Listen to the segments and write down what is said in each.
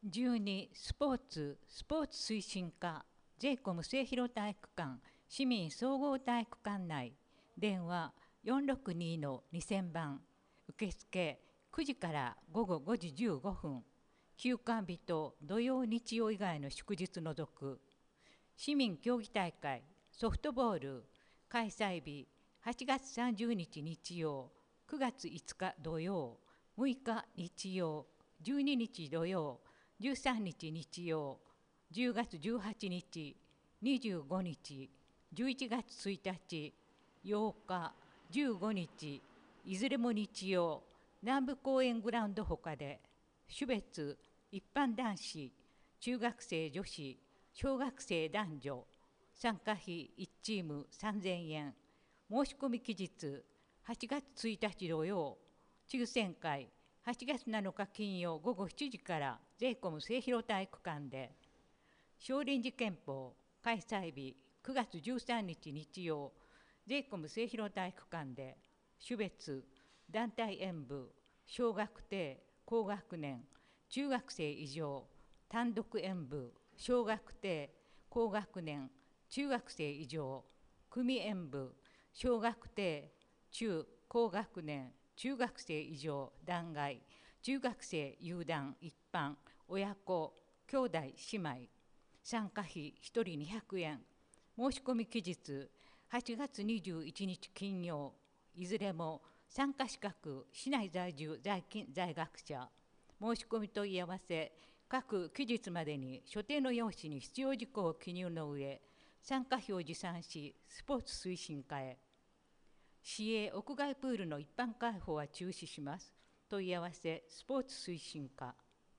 12スポーツ推進課 j コム末広体育館市民総合体育館内電話462-2000番受付9時から午後5時15分休館日と土曜日曜以外の祝日除く市民競技大会ソフトボール開催日8月30日日曜9月5日土曜6日日曜12日土曜13日日曜10月18日25日11月1日8日15日いずれも日曜南部公園グラウンドほかで種別一般男子中学生女子小学生男女参加費1チーム3000円申し込み期日8月1日土曜抽選会8月7日金曜午後7時から j コム末広体育館で少林寺拳法開催日9月13日日曜 j コム末広体育館で種別団体演舞小学低高学年中学生以上単独演舞小学低高学年中学生以上組演舞小学低中高学年中学生以上団外中学生有団一般親子兄弟姉妹参加費1人200円申し込み期日8月21日金曜いずれも参加資格市内在住在勤在学者申し込み問い合わせ各期日までに所定の用紙に必要事項を記入の上参加費を持参しスポーツ推進課へ市営屋外プールの一般開放は中止します。問い合わせスポーツ推進課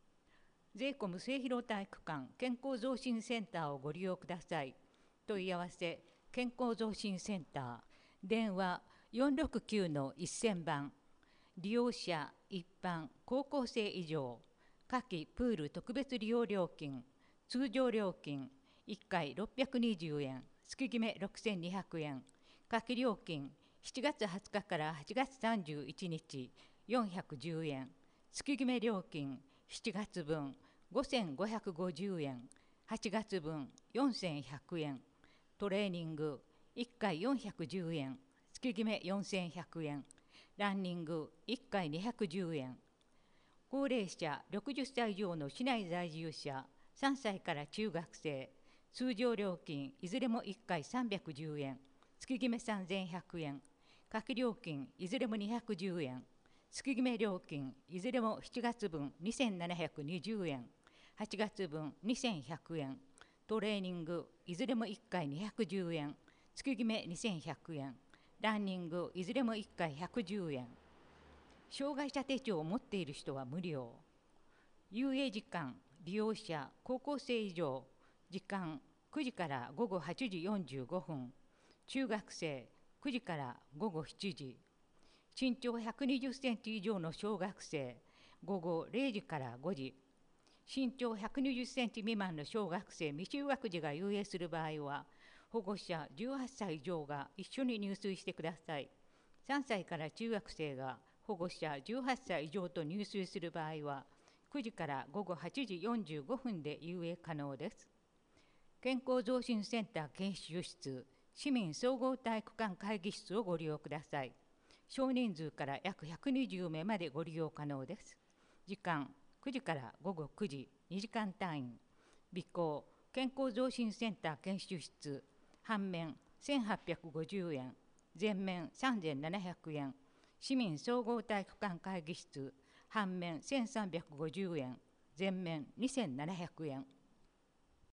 j コム末広体育館健康増進センターをご利用ください。問い合わせ健康増進センター電話469-1000番利用者一般高校生以上夏季プール特別利用料金通常料金1回620円月決め6200円夏季料金7月20日から8月31日410円月決め料金7月分5550円8月分4100円トレーニング1回410円月決め4100円ランニング1回210円高齢者60歳以上の市内在住者3歳から中学生通常料金いずれも1回310円月決め3100円夏季料金いずれも210円月決め料金いずれも7月分2720円8月分2100円トレーニングいずれも1回210円月決め2100円ランニングいずれも1回110円障害者手帳を持っている人は無料遊泳時間利用者高校生以上時間9時から午後8時45分中学生9時から午後7時身長120センチ以上の小学生午後0時から5時身長120センチ未満の小学生未就学児が遊泳する場合は保護者18歳以上が一緒に入水してください3歳から中学生が保護者18歳以上と入水する場合は9時から午後8時45分で遊泳可能です健康増進センター研修室市民総合体育館会議室をご利用ください。少人数から約120名までご利用可能です。時間9時から午後9時2時間単位。備考健康増進センター研修室半面1850円全面3700円市民総合体育館会議室半面1350円全面2700円